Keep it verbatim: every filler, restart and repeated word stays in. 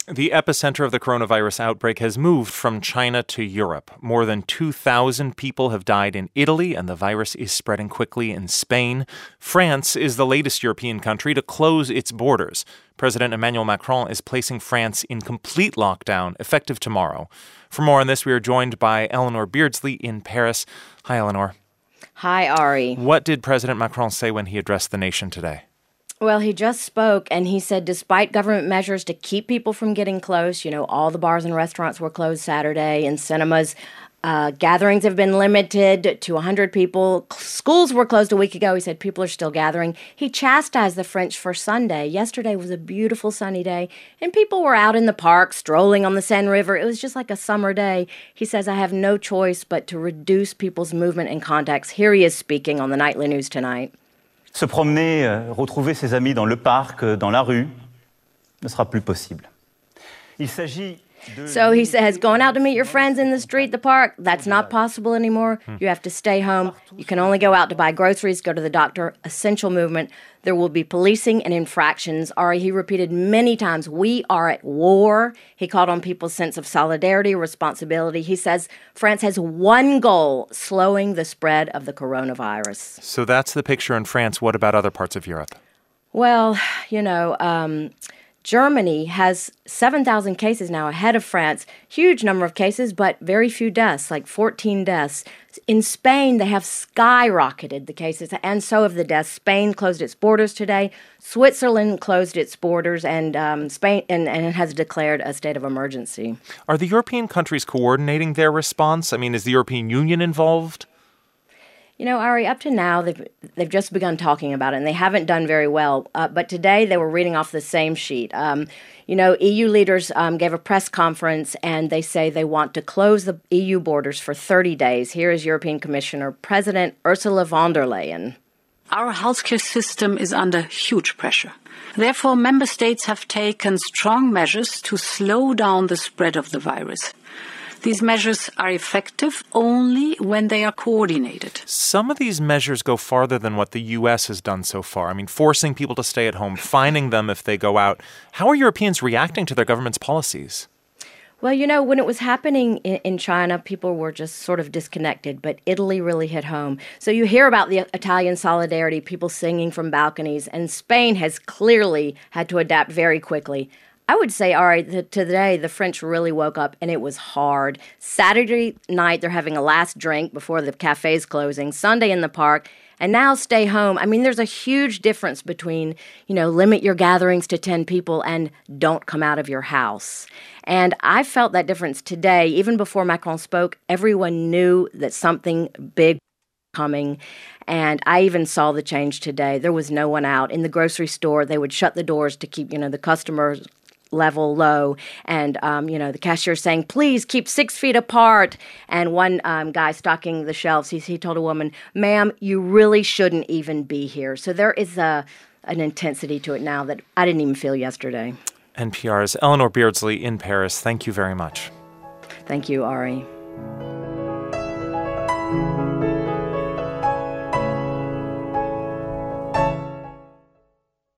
The epicenter of the coronavirus outbreak has moved from China to Europe. More than two thousand people have died in Italy, and the virus is spreading quickly in Spain. France is the latest European country to close its borders. President Emmanuel Macron is placing France in complete lockdown, effective tomorrow. For more on this, we are joined by Eleanor Beardsley in Paris. Hi, Eleanor. Hi, Ari. What did President Macron say when he addressed the nation today? Well, he just spoke, and he said despite government measures to keep people from getting close, you know, all the bars and restaurants were closed Saturday, and cinemas, uh, gatherings have been limited to one hundred people. Schools were closed a week ago. He said people are still gathering. He chastised the French for Sunday. Yesterday was a beautiful sunny day, and people were out in the park, strolling on the Seine River. It was just like a summer day. He says, I have no choice but to reduce people's movement and contacts. Here he is speaking on the Nightly News tonight. Se promener, euh, retrouver ses amis dans le parc, euh, dans la rue, ne sera plus possible. Il s'agit de... So he says, going out to meet your friends in the street, the park, that's not possible anymore. You have to stay home. You can only go out to buy groceries, go to the doctor, essential movement. There will be policing and infractions. Ari, he repeated many times, we are at war. He called on people's sense of solidarity, responsibility. He says France has one goal, slowing the spread of the coronavirus. So that's the picture in France. What about other parts of Europe? Well, you know, um, Germany has seven thousand cases now ahead of France. Huge number of cases, but very few deaths, like fourteen deaths. In Spain, they have skyrocketed the cases, and so have the deaths. Spain closed its borders today. Switzerland closed its borders, and um, Spain and, and it has declared a state of emergency. Are the European countries coordinating their response? I mean, is the European Union involved? You know, Ari, up to now, they've, they've just begun talking about it, and they haven't done very well. Uh, but today, they were reading off the same sheet. Um, you know, E U leaders um, gave a press conference, and they say they want to close the E U borders for thirty days. Here is European Commissioner President Ursula von der Leyen. Our healthcare system is under huge pressure. Therefore, member states have taken strong measures to slow down the spread of the virus. These measures are effective only when they are coordinated. Some of these measures go farther than what the U S has done so far. I mean, forcing people to stay at home, fining them if they go out. How are Europeans reacting to their government's policies? Well, you know, when it was happening in, in China, people were just sort of disconnected, but Italy really hit home. So you hear about the Italian solidarity, people singing from balconies, and Spain has clearly had to adapt very quickly. I would say, all right, the, today the French really woke up, and it was hard. Saturday night, they're having a last drink before the cafe's closing. Sunday in the park, and now stay home. I mean, there's a huge difference between, you know, limit your gatherings to ten people and don't come out of your house. And I felt that difference today. Even before Macron spoke, everyone knew that something big was coming. And I even saw the change today. There was no one out. In the grocery store, they would shut the doors to keep, you know, the customers level low, and um, you know, the cashier saying, please keep six feet apart. And one um, guy stocking the shelves, he, he told a woman, ma'am, you really shouldn't even be here. So there is a an intensity to it now that I didn't even feel yesterday. N P R's Eleanor Beardsley in Paris. Thank you very much. Thank you, Ari.